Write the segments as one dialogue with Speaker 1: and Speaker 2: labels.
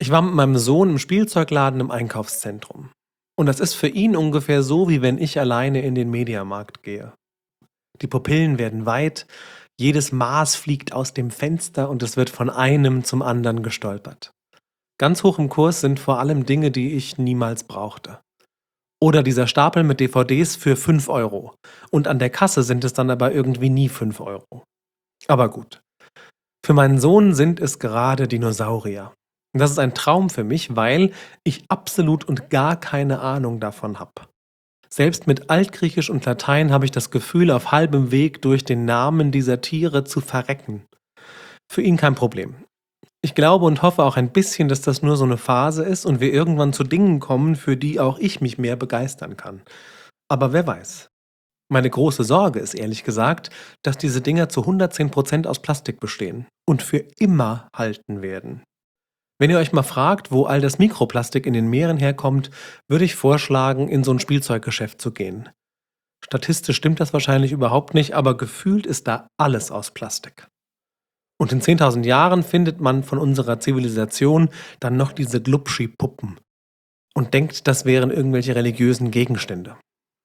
Speaker 1: Ich war mit meinem Sohn im Spielzeugladen im Einkaufszentrum. Und das ist für ihn ungefähr so, wie wenn ich alleine in den Mediamarkt gehe. Die Pupillen werden weit, jedes Maß fliegt aus dem Fenster und es wird von einem zum anderen gestolpert. Ganz hoch im Kurs sind vor allem Dinge, die ich niemals brauchte. Oder dieser Stapel mit DVDs für 5 Euro. Und an der Kasse sind es dann aber irgendwie nie 5 Euro. Aber gut. Für meinen Sohn sind es gerade Dinosaurier. Und das ist ein Traum für mich, weil ich absolut und gar keine Ahnung davon habe. Selbst mit Altgriechisch und Latein habe ich das Gefühl, auf halbem Weg durch den Namen dieser Tiere zu verrecken. Für ihn kein Problem. Ich glaube und hoffe auch ein bisschen, dass das nur so eine Phase ist und wir irgendwann zu Dingen kommen, für die auch ich mich mehr begeistern kann. Aber wer weiß. Meine große Sorge ist ehrlich gesagt, dass diese Dinger zu 110% aus Plastik bestehen und für immer halten werden. Wenn ihr euch mal fragt, wo all das Mikroplastik in den Meeren herkommt, würde ich vorschlagen, in so ein Spielzeuggeschäft zu gehen. Statistisch stimmt das wahrscheinlich überhaupt nicht, aber gefühlt ist da alles aus Plastik. Und in 10.000 Jahren findet man von unserer Zivilisation dann noch diese Glubschi-Puppen und denkt, das wären irgendwelche religiösen Gegenstände.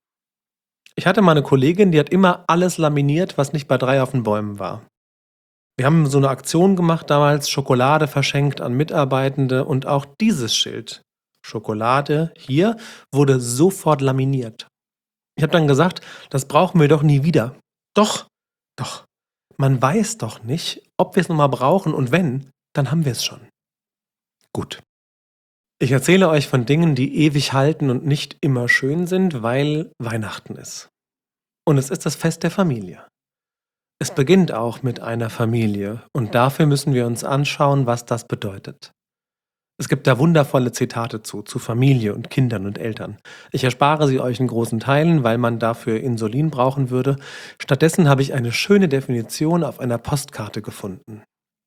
Speaker 1: Ich hatte mal eine Kollegin, die hat immer alles laminiert, was nicht bei 3 auf den Bäumen war. Wir haben so eine Aktion gemacht damals, Schokolade verschenkt an Mitarbeitende und auch dieses Schild, Schokolade hier, wurde sofort laminiert. Ich habe dann gesagt, das brauchen wir doch nie wieder. Doch, doch. Man weiß doch nicht, ob wir es nochmal brauchen und wenn, dann haben wir es schon. Gut. Ich erzähle euch von Dingen, die ewig halten und nicht immer schön sind, weil Weihnachten ist. Und es ist das Fest der Familie. Es beginnt auch mit einer Familie und dafür müssen wir uns anschauen, was das bedeutet. Es gibt da wundervolle Zitate zu Familie und Kindern und Eltern. Ich erspare sie euch in großen Teilen, weil man dafür Insulin brauchen würde. Stattdessen habe ich eine schöne Definition auf einer Postkarte gefunden.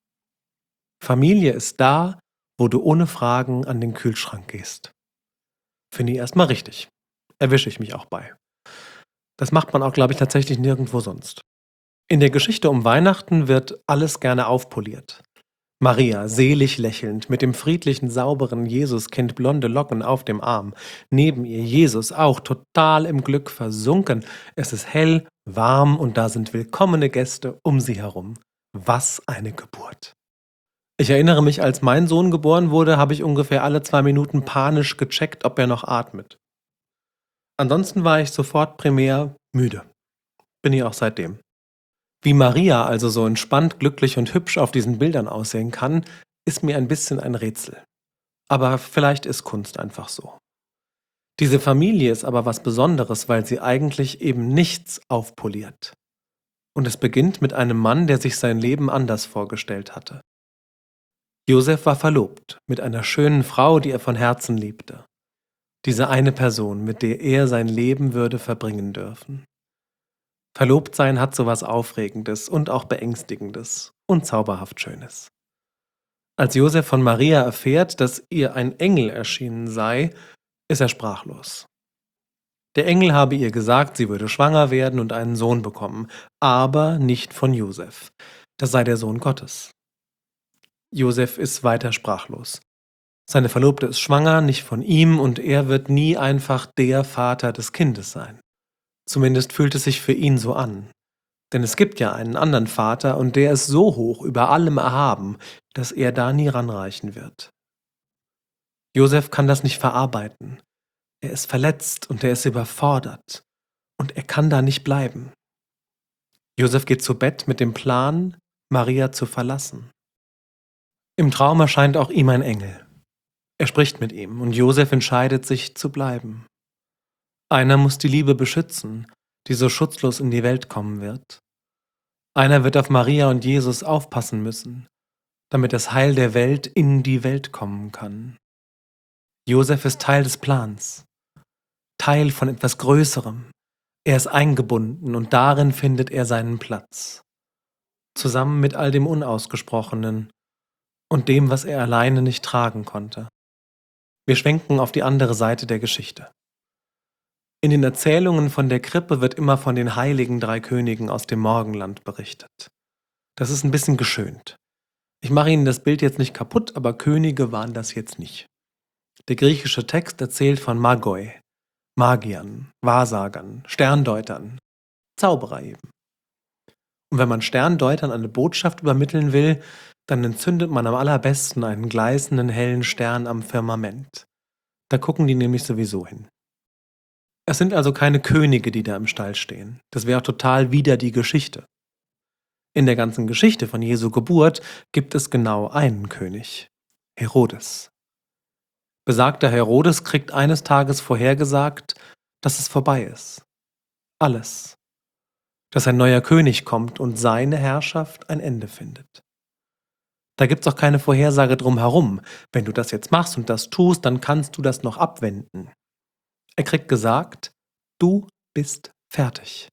Speaker 1: Familie ist da, wo du ohne Fragen an den Kühlschrank gehst. Finde ich erstmal richtig. Erwische ich mich auch bei. Das macht man auch, glaube ich, tatsächlich nirgendwo sonst. In der Geschichte um Weihnachten wird alles gerne aufpoliert. Maria, selig lächelnd, mit dem friedlichen, sauberen Jesuskind blonde Locken auf dem Arm. Neben ihr Jesus auch total im Glück versunken. Es ist hell, warm und da sind willkommene Gäste um sie herum. Was eine Geburt. Ich erinnere mich, als mein Sohn geboren wurde, habe ich ungefähr alle 2 Minuten panisch gecheckt, ob er noch atmet. Ansonsten war ich sofort primär müde. Bin ich auch seitdem. Wie Maria also so entspannt, glücklich und hübsch auf diesen Bildern aussehen kann, ist mir ein bisschen ein Rätsel. Aber vielleicht ist Kunst einfach so. Diese Familie ist aber was Besonderes, weil sie eigentlich eben nichts aufpoliert. Und es beginnt mit einem Mann, der sich sein Leben anders vorgestellt hatte. Josef war verlobt mit einer schönen Frau, die er von Herzen liebte. Diese eine Person, mit der er sein Leben würde verbringen dürfen. Verlobtsein hat sowas Aufregendes und auch Beängstigendes und zauberhaft Schönes. Als Josef von Maria erfährt, dass ihr ein Engel erschienen sei, ist er sprachlos. Der Engel habe ihr gesagt, sie würde schwanger werden und einen Sohn bekommen, aber nicht von Josef. Das sei der Sohn Gottes. Josef ist weiter sprachlos. Seine Verlobte ist schwanger, nicht von ihm, und er wird nie einfach der Vater des Kindes sein. Zumindest fühlt es sich für ihn so an. Denn es gibt ja einen anderen Vater und der ist so hoch über allem erhaben, dass er da nie ranreichen wird. Josef kann das nicht verarbeiten. Er ist verletzt und er ist überfordert. Und er kann da nicht bleiben. Josef geht zu Bett mit dem Plan, Maria zu verlassen. Im Traum erscheint auch ihm ein Engel. Er spricht mit ihm und Josef entscheidet sich zu bleiben. Einer muss die Liebe beschützen, die so schutzlos in die Welt kommen wird. Einer wird auf Maria und Jesus aufpassen müssen, damit das Heil der Welt in die Welt kommen kann. Josef ist Teil des Plans, Teil von etwas Größerem. Er ist eingebunden und darin findet er seinen Platz. Zusammen mit all dem Unausgesprochenen und dem, was er alleine nicht tragen konnte. Wir schwenken auf die andere Seite der Geschichte. In den Erzählungen von der Krippe wird immer von den heiligen 3 Königen aus dem Morgenland berichtet. Das ist ein bisschen geschönt. Ich mache Ihnen das Bild jetzt nicht kaputt, aber Könige waren das jetzt nicht. Der griechische Text erzählt von Magoi, Magiern, Wahrsagern, Sterndeutern, Zauberer eben. Und wenn man Sterndeutern eine Botschaft übermitteln will, dann entzündet man am allerbesten einen gleißenden hellen Stern am Firmament. Da gucken die nämlich sowieso hin. Es sind also keine Könige, die da im Stall stehen. Das wäre auch total wider die Geschichte. In der ganzen Geschichte von Jesu Geburt gibt es genau einen König, Herodes. Besagter Herodes kriegt eines Tages vorhergesagt, dass es vorbei ist. Alles. Dass ein neuer König kommt und seine Herrschaft ein Ende findet. Da gibt's auch keine Vorhersage drum herum. Wenn du das jetzt machst und das tust, dann kannst du das noch abwenden. Er kriegt gesagt, du bist fertig.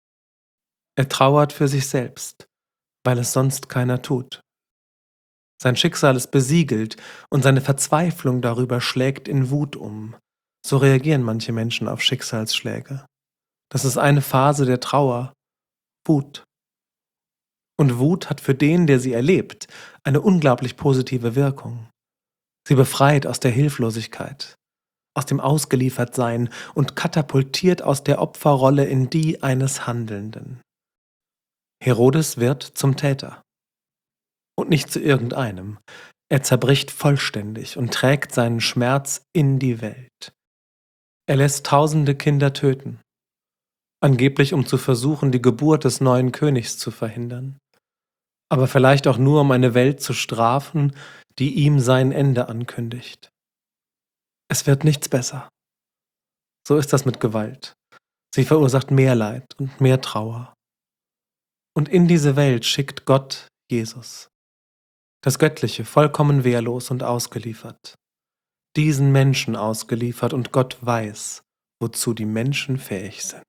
Speaker 1: Er trauert für sich selbst, weil es sonst keiner tut. Sein Schicksal ist besiegelt und seine Verzweiflung darüber schlägt in Wut um. So reagieren manche Menschen auf Schicksalsschläge. Das ist eine Phase der Trauer, Wut. Und Wut hat für den, der sie erlebt, eine unglaublich positive Wirkung. Sie befreit aus der Hilflosigkeit, aus dem Ausgeliefertsein und katapultiert aus der Opferrolle in die eines Handelnden. Herodes wird zum Täter. Und nicht zu irgendeinem. Er zerbricht vollständig und trägt seinen Schmerz in die Welt. Er lässt tausende Kinder töten, angeblich um zu versuchen, die Geburt des neuen Königs zu verhindern. Aber vielleicht auch nur, um eine Welt zu strafen, die ihm sein Ende ankündigt. Es wird nichts besser. So ist das mit Gewalt. Sie verursacht mehr Leid und mehr Trauer. Und in diese Welt schickt Gott Jesus. Das Göttliche, vollkommen wehrlos und ausgeliefert. Diesen Menschen ausgeliefert und Gott weiß, wozu die Menschen fähig sind.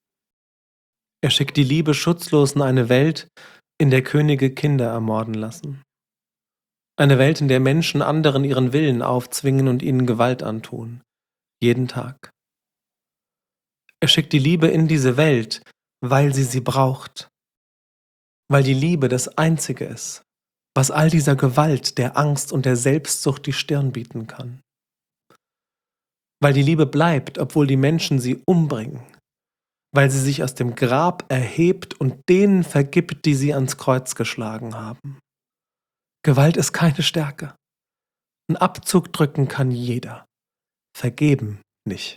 Speaker 1: Er schickt die Liebe schutzlos in eine Welt, in der Könige Kinder ermorden lassen. Eine Welt, in der Menschen anderen ihren Willen aufzwingen und ihnen Gewalt antun. Jeden Tag. Er schickt die Liebe in diese Welt, weil sie braucht. Weil die Liebe das Einzige ist, was all dieser Gewalt, der Angst und der Selbstsucht die Stirn bieten kann. Weil die Liebe bleibt, obwohl die Menschen sie umbringen. Weil sie sich aus dem Grab erhebt und denen vergibt, die sie ans Kreuz geschlagen haben. Gewalt ist keine Stärke. Einen Abzug drücken kann jeder. Vergeben nicht.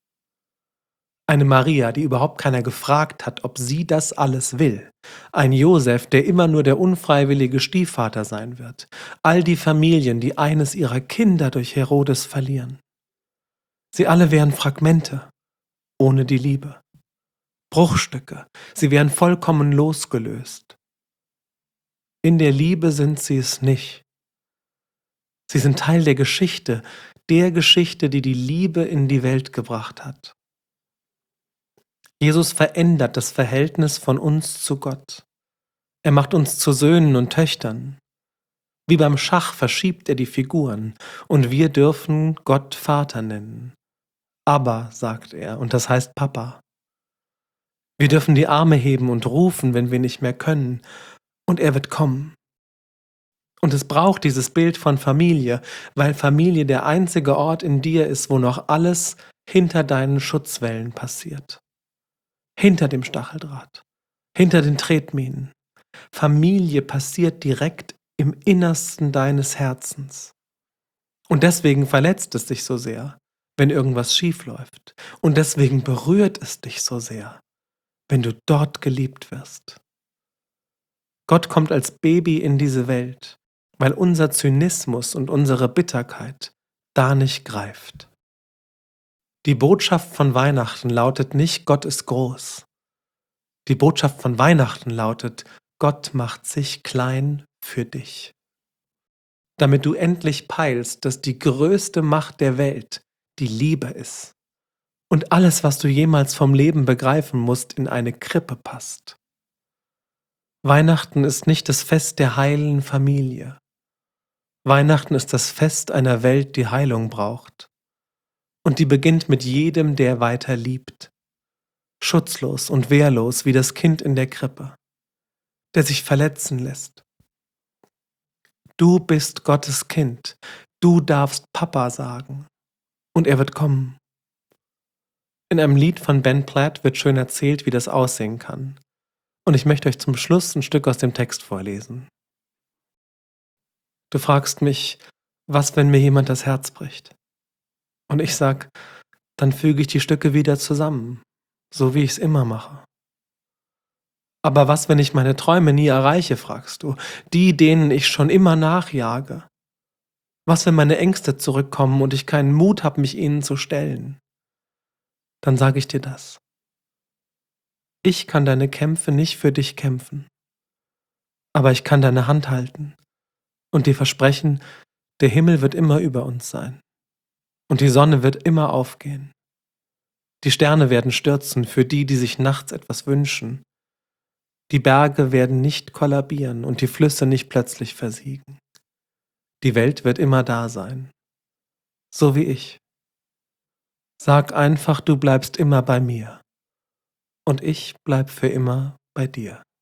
Speaker 1: Eine Maria, die überhaupt keiner gefragt hat, ob sie das alles will. Ein Josef, der immer nur der unfreiwillige Stiefvater sein wird. All die Familien, die eines ihrer Kinder durch Herodes verlieren. Sie alle wären Fragmente, ohne die Liebe. Bruchstücke, sie wären vollkommen losgelöst. In der Liebe sind sie es nicht. Sie sind Teil der Geschichte, die die Liebe in die Welt gebracht hat. Jesus verändert das Verhältnis von uns zu Gott. Er macht uns zu Söhnen und Töchtern. Wie beim Schach verschiebt er die Figuren und wir dürfen Gott Vater nennen. Abba, sagt er, und das heißt Papa. Wir dürfen die Arme heben und rufen, wenn wir nicht mehr können, und er wird kommen. Und es braucht dieses Bild von Familie, weil Familie der einzige Ort in dir ist, wo noch alles hinter deinen Schutzwellen passiert. Hinter dem Stacheldraht, hinter den Tretminen. Familie passiert direkt im Innersten deines Herzens. Und deswegen verletzt es dich so sehr, wenn irgendwas schief läuft. Und deswegen berührt es dich so sehr, wenn du dort geliebt wirst. Gott kommt als Baby in diese Welt, weil unser Zynismus und unsere Bitterkeit da nicht greift. Die Botschaft von Weihnachten lautet nicht, Gott ist groß. Die Botschaft von Weihnachten lautet, Gott macht sich klein für dich. Damit du endlich peilst, dass die größte Macht der Welt die Liebe ist und alles, was du jemals vom Leben begreifen musst, in eine Krippe passt. Weihnachten ist nicht das Fest der heilen Familie. Weihnachten ist das Fest einer Welt, die Heilung braucht. Und die beginnt mit jedem, der weiter liebt. Schutzlos und wehrlos wie das Kind in der Krippe, der sich verletzen lässt. Du bist Gottes Kind. Du darfst Papa sagen. Und er wird kommen. In einem Lied von Ben Platt wird schön erzählt, wie das aussehen kann. Und ich möchte euch zum Schluss ein Stück aus dem Text vorlesen. Du fragst mich, was, wenn mir jemand das Herz bricht? Und ich sag, dann füge ich die Stücke wieder zusammen, so wie ich's immer mache. Aber was, wenn ich meine Träume nie erreiche, fragst du, die, denen ich schon immer nachjage? Was, wenn meine Ängste zurückkommen und ich keinen Mut habe, mich ihnen zu stellen? Dann sage ich dir das. Ich kann deine Kämpfe nicht für dich kämpfen, aber ich kann deine Hand halten und dir versprechen, der Himmel wird immer über uns sein und die Sonne wird immer aufgehen. Die Sterne werden stürzen für die, die sich nachts etwas wünschen. Die Berge werden nicht kollabieren und die Flüsse nicht plötzlich versiegen. Die Welt wird immer da sein, so wie ich. Sag einfach, du bleibst immer bei mir und ich bleib für immer bei dir.